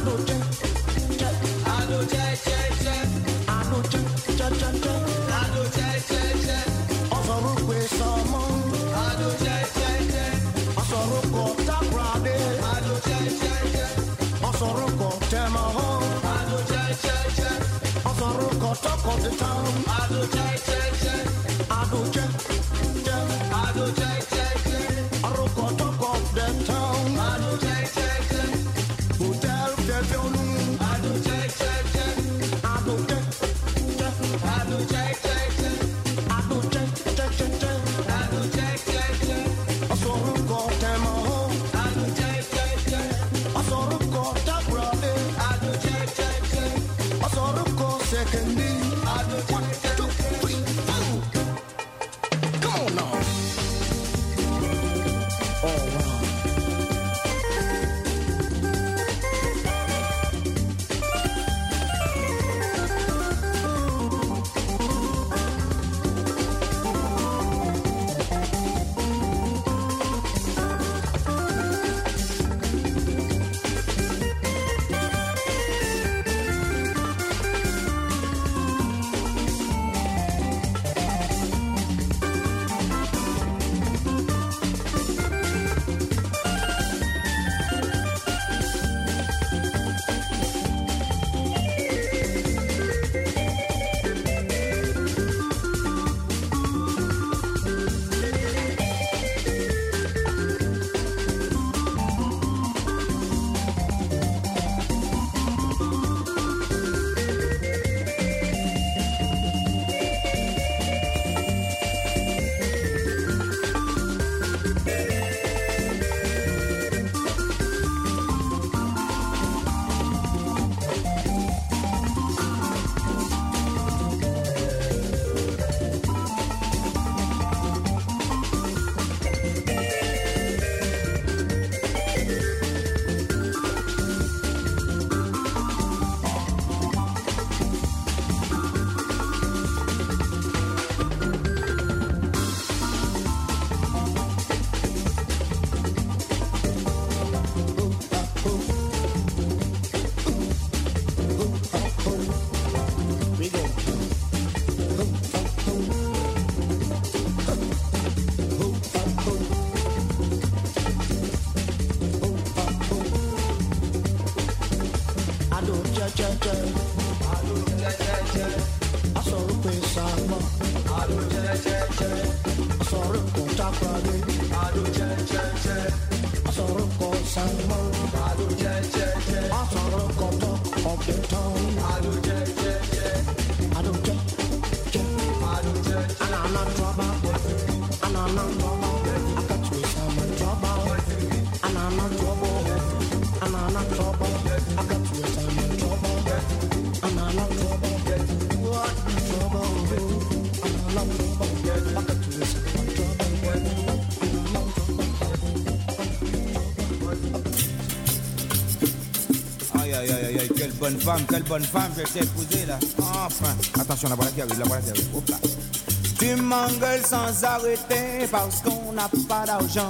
Quelle bonne femme, je t'ai épousée là. Enfin, attention, la voilà qui arrive, Hop là. Tu m'engueules sans arrêter parce qu'on n'a pas d'argent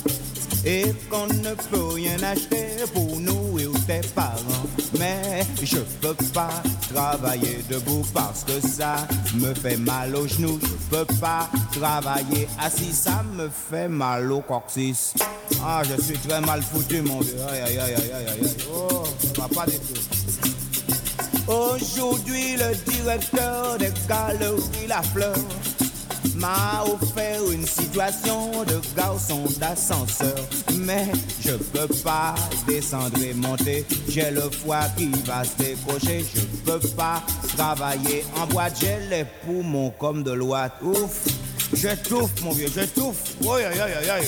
et qu'on ne peut rien acheter pour nous et tes parents. Mais je peux pas travailler debout parce que ça me fait mal aux genoux. Je peux pas travailler assis, ça me fait mal au coccyx. Ah, je suis très mal foutu, mon vieux. Aïe. Oh, ça va pas du tout. Aujourd'hui, le directeur des galeries La Fleur m'a offert une situation de garçon d'ascenseur. Mais je peux pas descendre et monter, j'ai le foie qui va se décrocher. Je peux pas travailler en boîte, j'ai les poumons comme de l'ouate. Ouf, j'étouffe mon vieux, j'étouffe. Aïe.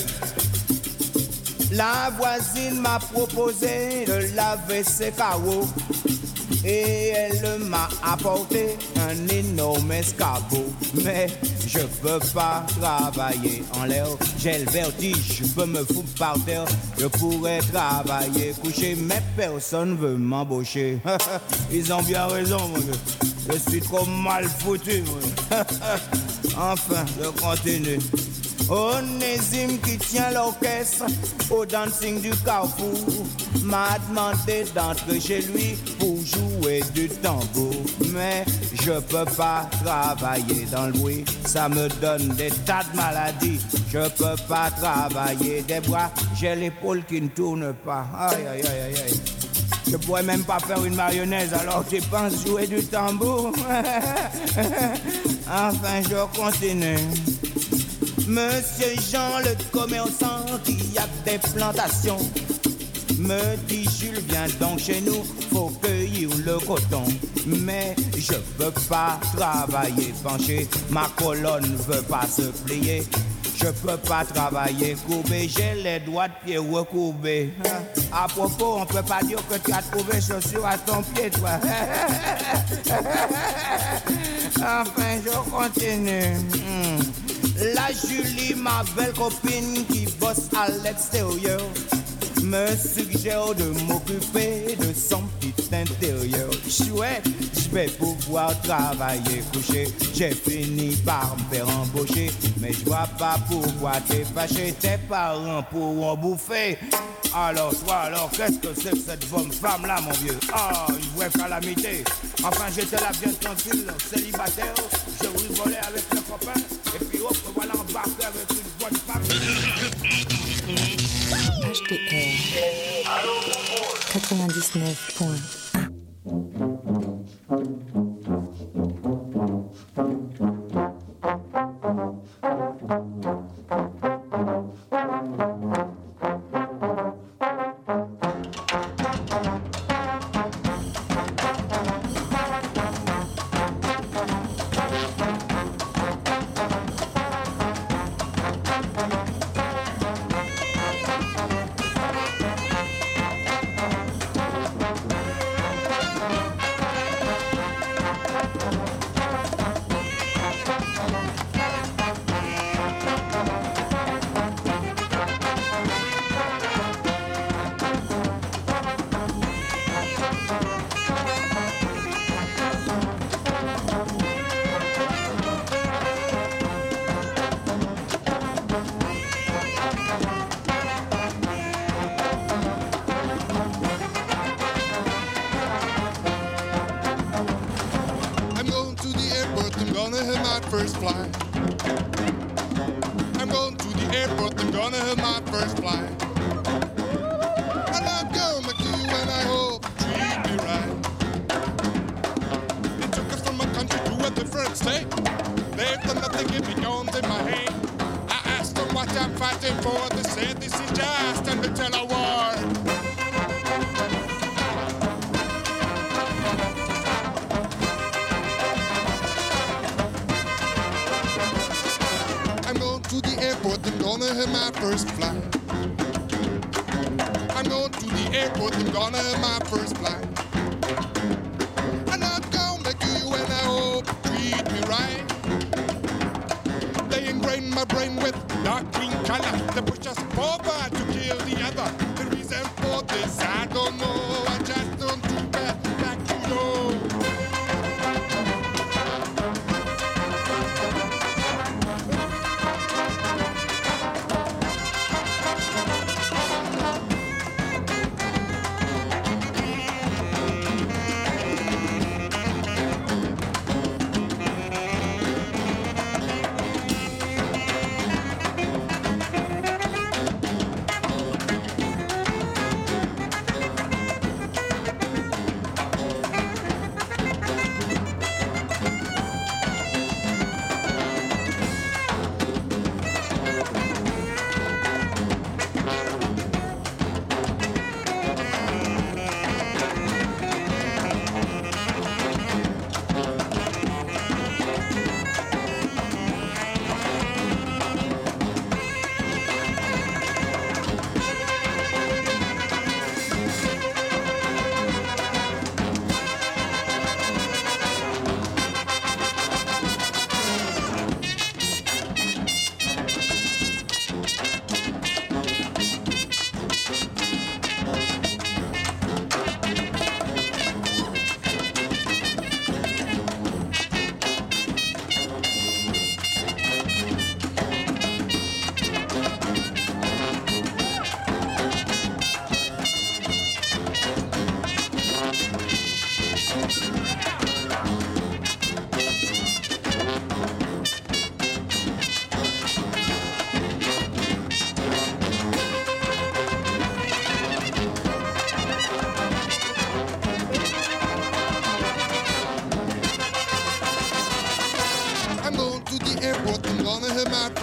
La voisine m'a proposé de laver ses carreaux et elle m'a apporté un énorme escabeau. Mais je peux pas travailler en l'air, j'ai le vertige, je peux me foutre par terre. Je pourrais travailler couché, mais personne veut m'embaucher. Ils ont bien raison, mon gars. Je suis trop mal foutu, mon gars. Enfin, je continue. Onésime qui tient l'orchestre au dancing du Carrefour m'a demandé d'entrer chez lui pour jouer du tambour. Mais je peux pas travailler dans le bruit, ça me donne des tas de maladies. Je peux pas travailler des bras, j'ai l'épaule qui ne tourne pas. Aïe, aïe, aïe, aïe, aïe. Je pourrais même pas faire une mayonnaise alors tu penses jouer du tambour. Enfin, je continue. Monsieur Jean, le commerçant qui a des plantations, me dit Jules, viens donc chez nous, faut cueillir le coton. Mais je veux pas travailler penché, ma colonne veut pas se plier. Je peux pas travailler courbé, j'ai les doigts de pied recourbés. À propos, on peut pas dire que tu as trouvé chaussures à ton pied, toi. Enfin, je continue. La Julie, ma belle copine qui bosse à l'extérieur, me suggère de m'occuper de son petit intérieur. Chouette, je vais pouvoir travailler couché. J'ai fini par me faire embaucher, mais je vois pas pourquoi t'es fâché. Tes parents pourront bouffer. Alors toi, alors qu'est-ce que c'est que cette bonne femme-là, mon vieux? Ah, une vraie calamité. Enfin, j'étais là bien tranquille, célibataire. Je rigolais avec mes copains. Et puis hop, voilà embarqué avec une bonne femme. HDR 99.1. First flight. I'm going to the airport, I'm gonna have my first flight. And I'm gonna do and I hope you treat me right. They took us from a country to a different state. They've done nothing if it goes in my hand. I asked them what I'm fighting for, they said this is just an eternal war. I'm gonna have my first flight. I'm going to the airport, I'm gonna have my first flight. And I'm gonna make you and I hope you treat me right. They ingrained my brain with dark green color. They push us forward to kill the other. The reason for this, I don't know. I just don't do bad back to you.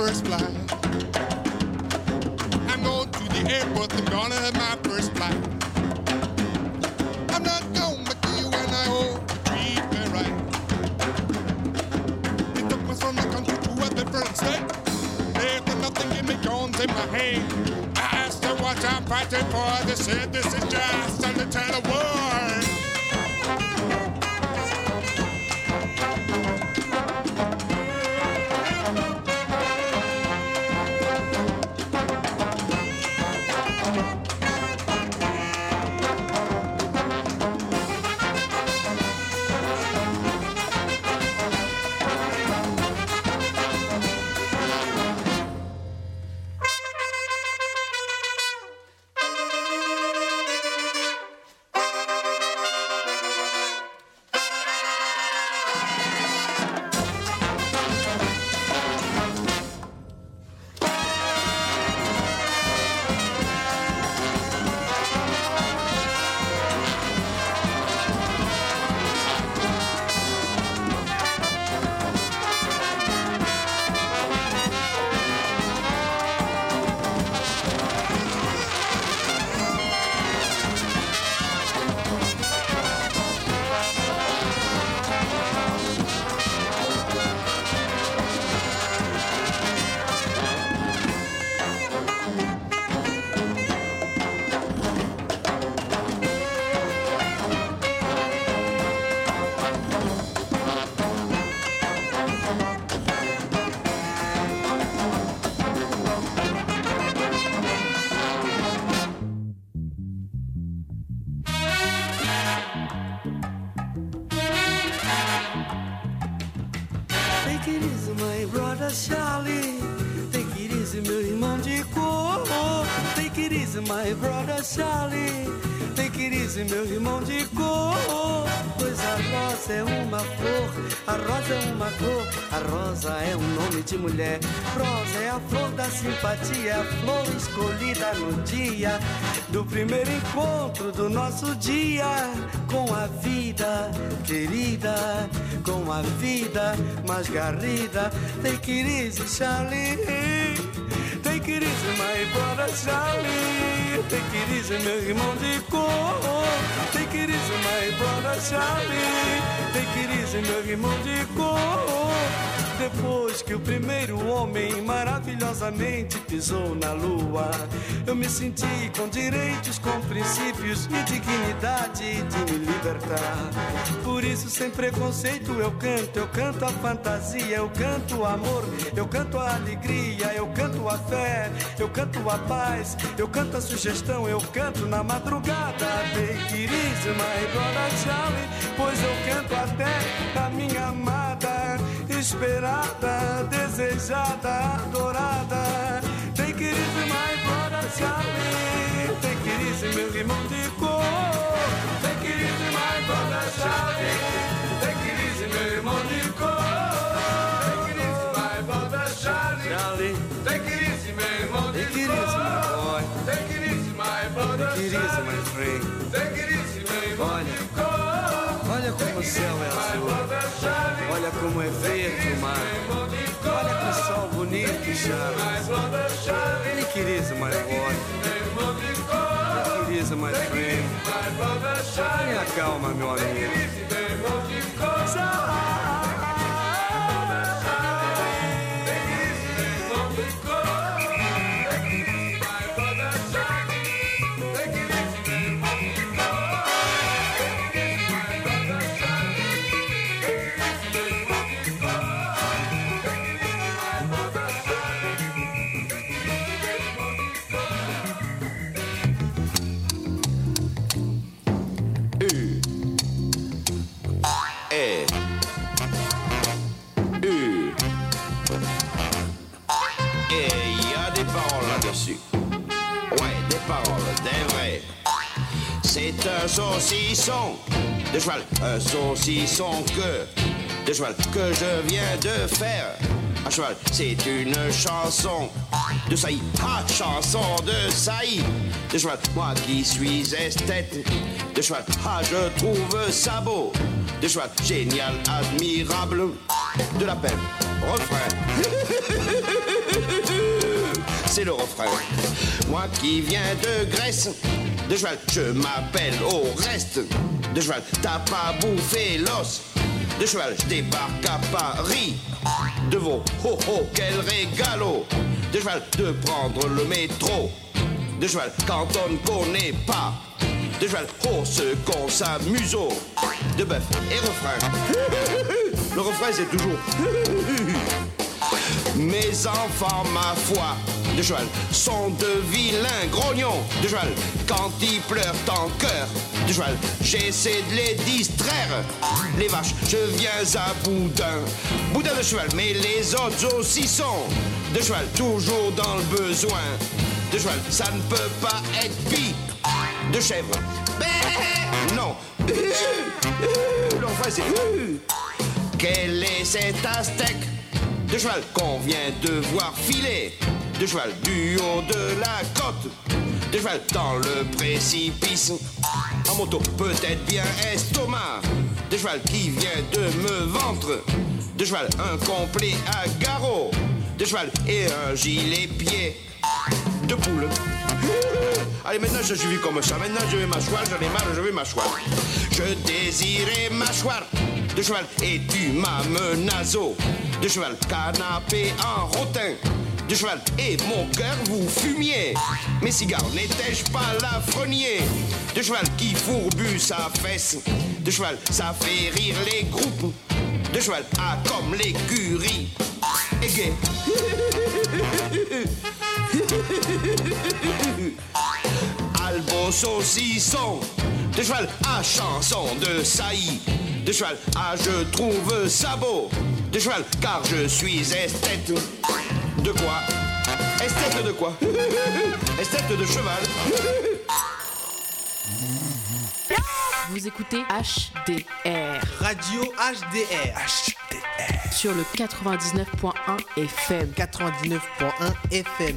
first flight. I'm going to the airport, I'm gonna have my first flight. I'm not gonna kill you when I hope you treat me right. It took us from the country to a different state. There's nothing in me, guns in my hand. I asked her what I'm fighting for. They said this is just a little war. My brother Charlie, take it easy, meu irmão de cor. Pois a rosa é uma flor, a rosa é uma cor, a rosa é um nome de mulher. Rosa é a flor da simpatia, a flor escolhida no dia do primeiro encontro do nosso dia com a vida querida, com a vida mais garrida. Take it easy, Charlie. Take it easy, my brother Charlie. Take it easy, meu irmão de cor. Take it easy, my brother Charlie. Take it easy, meu irmão de cor. Depois que o primeiro homem maravilhosamente pisou na lua, eu me senti com direitos, com princípios e dignidade de me libertar. Por isso, sem preconceito, eu canto a fantasia, eu canto o amor, eu canto a alegria, eu canto a fé, eu canto a paz, eu canto a sugestão, eu canto na madrugada. Take it easy, my brother Charlie, pois eu canto até a minha amada, esperada, desejada, adorada. Take it easy, my brother Charlie. Take it easy, meu irmão de cor. Take it easy, my brother Charlie. Take it easy, meu irmão de cor. Take it easy, my brother Charlie. Charlie. Take it easy, meu irmão de cor. Take it easy, my boy. Take it easy, my brother Charlie. Take it easy, my friend. Take it easy, meu irmão de cor. Olha como o céu é azul. Olha como é verde o mar. Olha que sol bonito, Charlie. Take it easy, my boy. Take it easy, my friend. Tenha calma, meu amigo. C'est un saucisson de cheval, un saucisson de cheval que je viens de faire. À cheval, c'est une chanson de saillie, chanson de saillie de cheval. Moi qui suis esthète de cheval, je trouve ça beau. De cheval, génial, admirable, de la peine refrain. C'est le refrain. Moi qui viens de Grèce, de cheval, je m'appelle au reste. De cheval, t'as pas bouffé l'os. De cheval, je débarque à Paris. De veau, oh oh, quel régalo. De cheval, de prendre le métro. De cheval, quand on ne connaît pas. De cheval, oh, ce qu'on s'amuse. De bœuf et refrain. Le refrain, c'est toujours. Mes enfants, ma foi, de cheval, sont de vilains grognons. De cheval, quand ils pleurent en cœur. De cheval, j'essaie de les distraire. Les vaches, je viens à boudin. Boudin de cheval, mais les autres aussi sont. De cheval, toujours dans le besoin. De cheval, ça ne peut pas être pis. De chèvre, non. Le refrain, c'est. Quel est cet aztèque de cheval qu'on vient de voir filer? De cheval du haut de la côte. De cheval dans le précipice. En moto, peut-être bien estomac. De cheval qui vient de me ventre. De cheval un complet à garrot. De cheval et un gilet pied. De poule. Allez, maintenant je suis vu comme ça. Maintenant je vais m'asseoir, j'en ai marre, je vais m'asseoir. Je désirais m'asseoir. De cheval et tu m'as menaço. De cheval, canapé en rotin. De cheval et mon cœur vous fumiez. Mes cigares n'étais-je pas l'affrenier? De cheval qui fourbue sa fesse. De cheval, ça fait rire les groupes. De cheval, ah comme l'écurie. Et gay. Albo saucisson. De cheval à chanson de saillie. De cheval à je trouve ça beau. De cheval car je suis esthète. De quoi? Esthète de quoi? Esthète de cheval. Vous écoutez HDR. Radio HDR. HDR. Sur le 99.1 FM. 99.1 FM.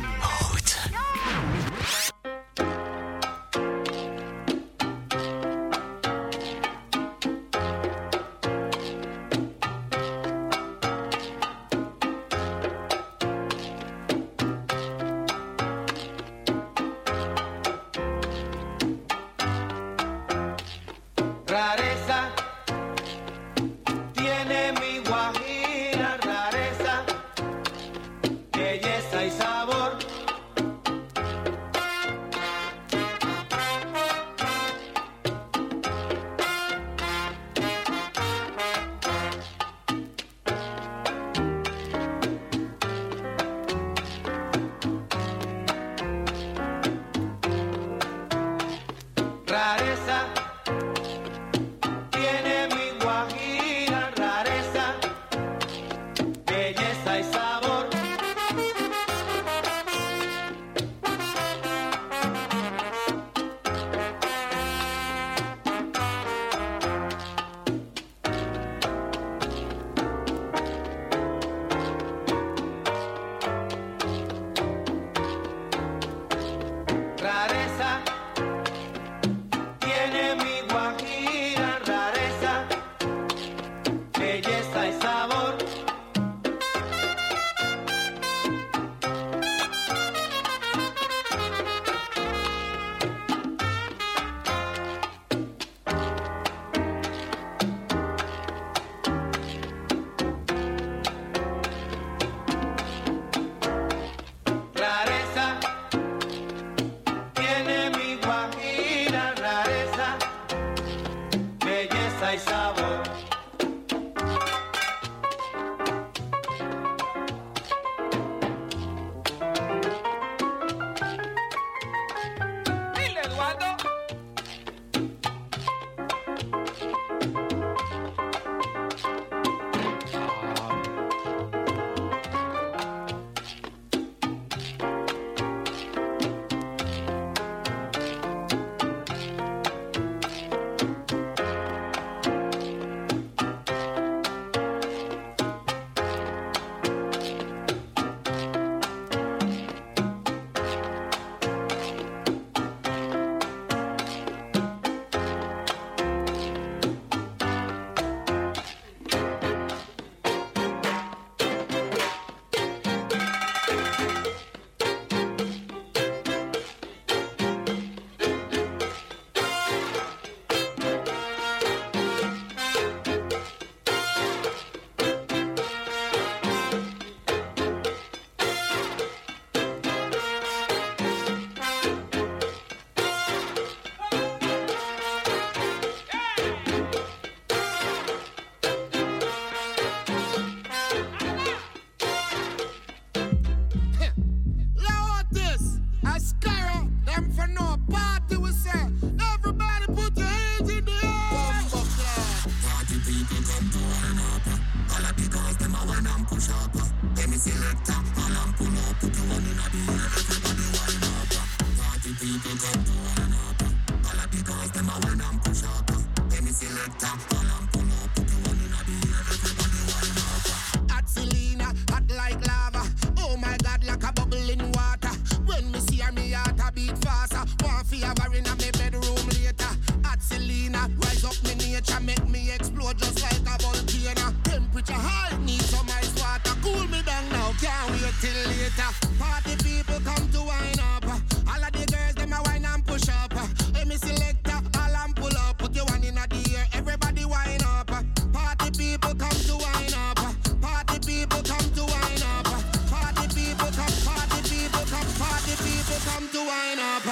Hot Selena, hot like lava. Oh my God, like a bubble in water. When me see her, me heart a beat faster. Want fi have her in a me bedroom later. Hot Selena, rise up me nature, make me explode just like a volcano. Temperature high, need some ice water. Cool me down now, can't wait till later. Party people come to wine up. All of the girls them a wine and push up. Hey me selector, all and pull up. Put your one in the air, everybody wine up. Party people come to wine up. Party people come to wine up. Party people come, party people come, party people come to wine up.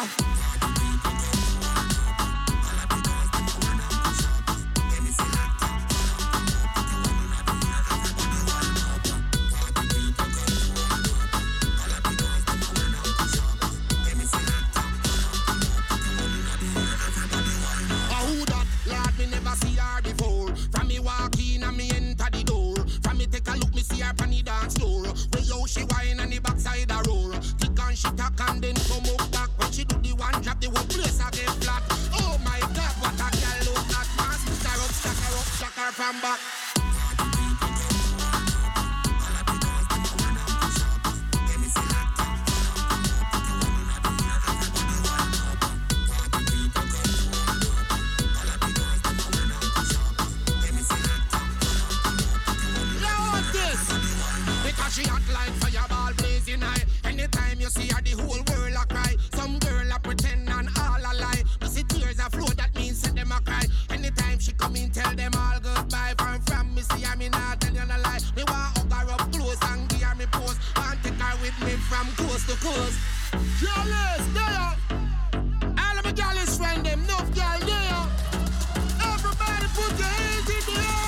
See her before. From me walk in and me enter the door. From me take a look, me see her on the dance floor. Where yo she whine and the backside a roll. Tick and she tack and then come up back. When she do the one drop, the whole place a get flat. Oh my God, what a girl look at. Man, stack her from back. She hot like fireball blazing high. Anytime you see her, the whole world a cry. Some girl a pretend and all a lie. You see tears a flow, that means set them a cry. Anytime she come in, tell them all goodbye. From me see her, me not tell you no lie. Me want hug her up close and give her me pose. Want take her with me from coast to coast. Jealous, there. All of my jealous friend them, enough girl there. Everybody put your hands in the air.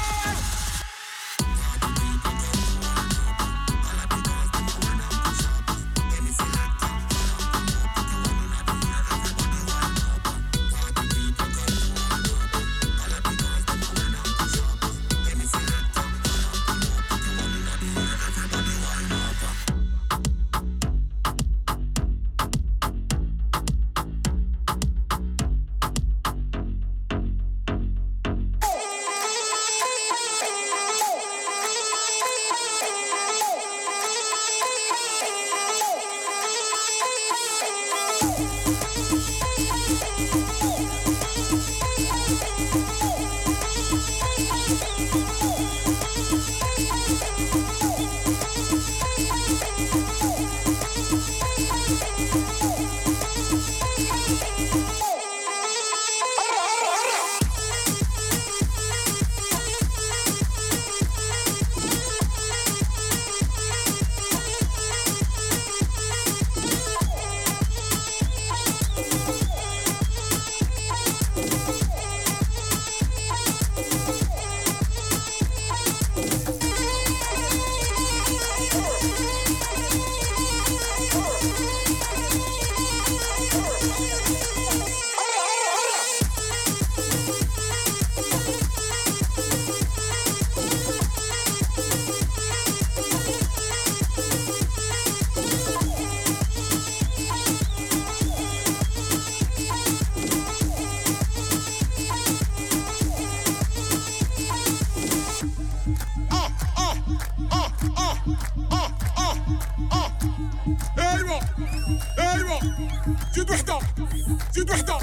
زيد وحدة زيد وحدة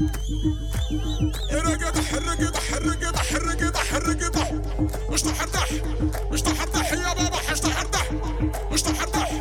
رقد حرقد حرقد حرقد حرقد مش تحرتح مش تحرتح يا بابا حش تحرتح مش تحرتح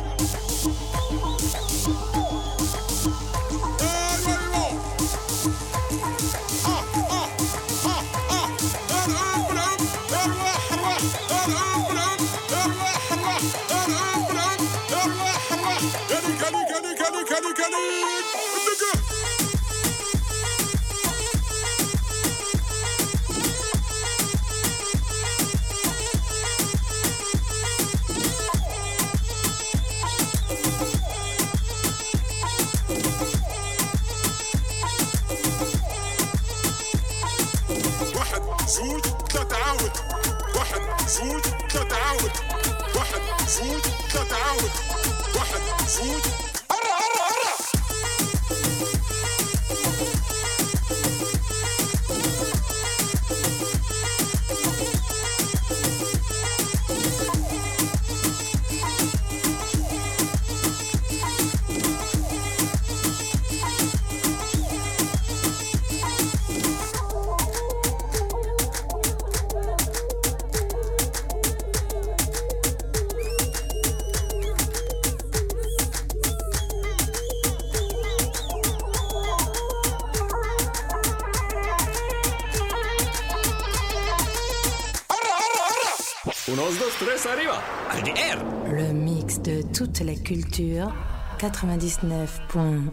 Unos, dos, tres, arriba. HDR. Le mix de toutes les cultures. 99.1.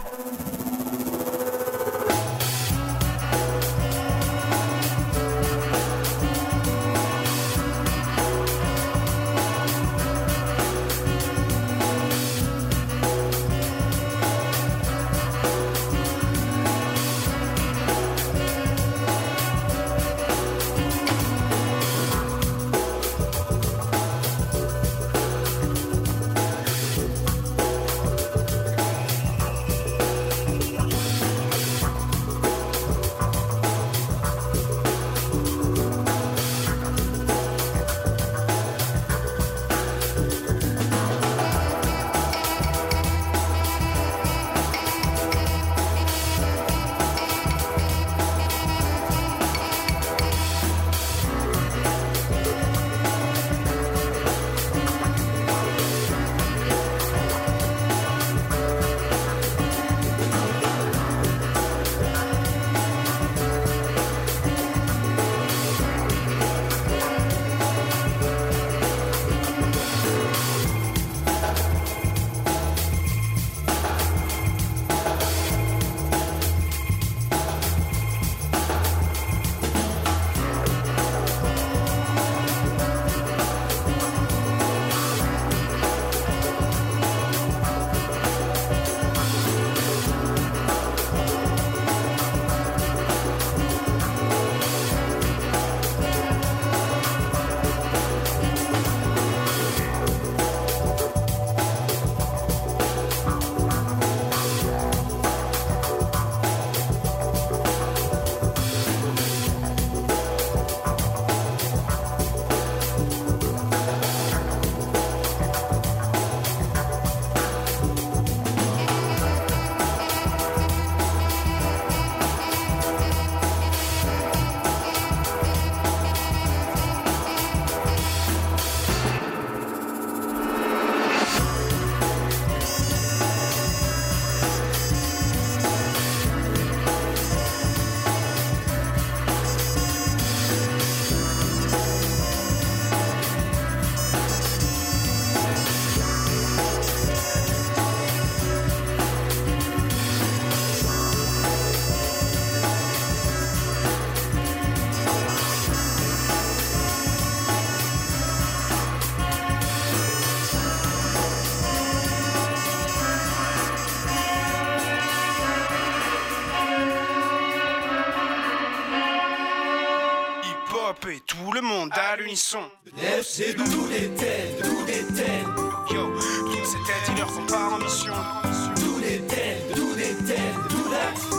Tout le monde à l'unisson. C'est d'où les têtes, d'où les têtes. Yo, toutes ces têtes, ils leur font part en mission. D'où les têtes, d'où les têtes, d'où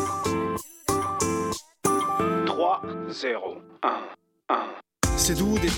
la 3, 0, 1, 1. C'est d'où des